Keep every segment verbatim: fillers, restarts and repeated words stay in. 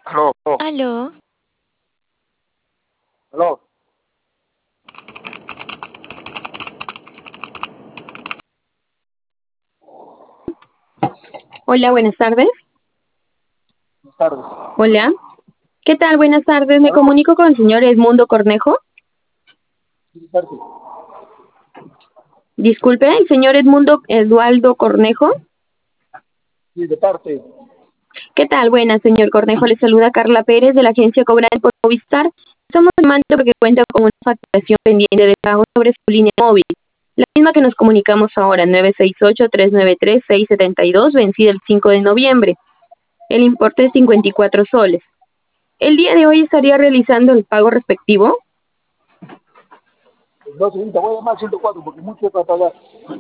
Aló, Aló, aló. Hola, buenas tardes. Buenas tardes. Hola. ¿Qué tal? Buenas tardes. Me Aló, comunico con el señor Edmundo Cornejo. buenas tardes. Disculpe, el señor Edmundo Eduardo Cornejo. Sí, de parte. ¿Qué tal? Buenas, señor Cornejo. Le saluda Carla Pérez de la agencia Cobrante por Movistar. Estamos llamando porque cuenta con una facturación pendiente de pago sobre su línea móvil. La misma que nos comunicamos ahora, nueve seis ocho, tres nueve tres, seis siete dos, vencida el cinco de noviembre. El importe es cincuenta y cuatro soles. El día de hoy estaría realizando el pago respectivo. No, señorita, voy a llamar al ciento cuatro porque mucho para pagar.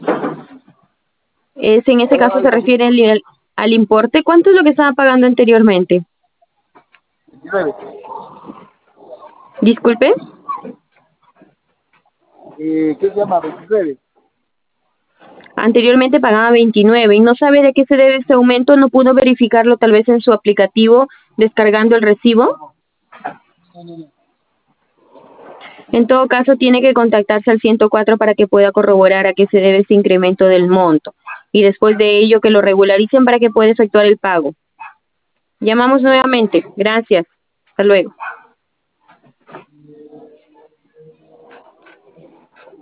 Es, en ese Voy a llamar caso se ahorita al refiere al, al importe. ¿Cuánto es lo que estaba pagando anteriormente? veintinueve. Disculpe. Eh, ¿Qué se llama? veintinueve. Anteriormente pagaba veintinueve y no sabe de qué se debe este aumento. ¿No pudo verificarlo tal vez en su aplicativo descargando el recibo? No, no, no. En todo caso, tiene que contactarse al ciento cuatro para que pueda corroborar a qué se debe este incremento del monto. Y después de ello, que lo regularicen para que pueda efectuar el pago. Llamamos nuevamente. Gracias. Hasta luego.